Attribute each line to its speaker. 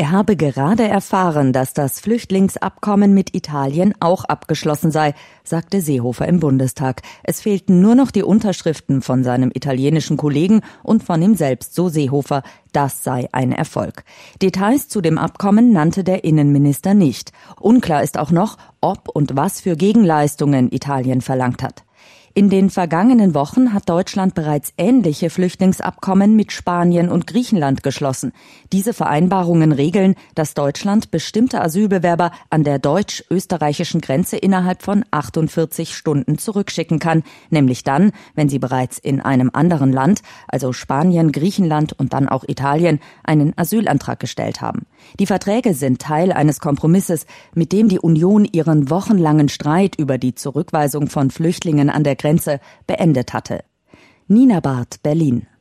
Speaker 1: Er habe gerade erfahren, dass das Flüchtlingsabkommen mit Italien auch abgeschlossen sei, sagte Seehofer im Bundestag. Es fehlten nur noch die Unterschriften von seinem italienischen Kollegen und von ihm selbst, so Seehofer. Das sei ein Erfolg. Details zu dem Abkommen nannte der Innenminister nicht. Unklar ist auch noch, ob und was für Gegenleistungen Italien verlangt hat. In den vergangenen Wochen hat Deutschland bereits ähnliche Flüchtlingsabkommen mit Spanien und Griechenland geschlossen. Diese Vereinbarungen regeln, dass Deutschland bestimmte Asylbewerber an der deutsch-österreichischen Grenze innerhalb von 48 Stunden zurückschicken kann, nämlich dann, wenn sie bereits in einem anderen Land, also Spanien, Griechenland und dann auch Italien, einen Asylantrag gestellt haben. Die Verträge sind Teil eines Kompromisses, mit dem die Union ihren wochenlangen Streit über die Zurückweisung von Flüchtlingen an der Grenze beendet hatte. Nina Barth, Berlin.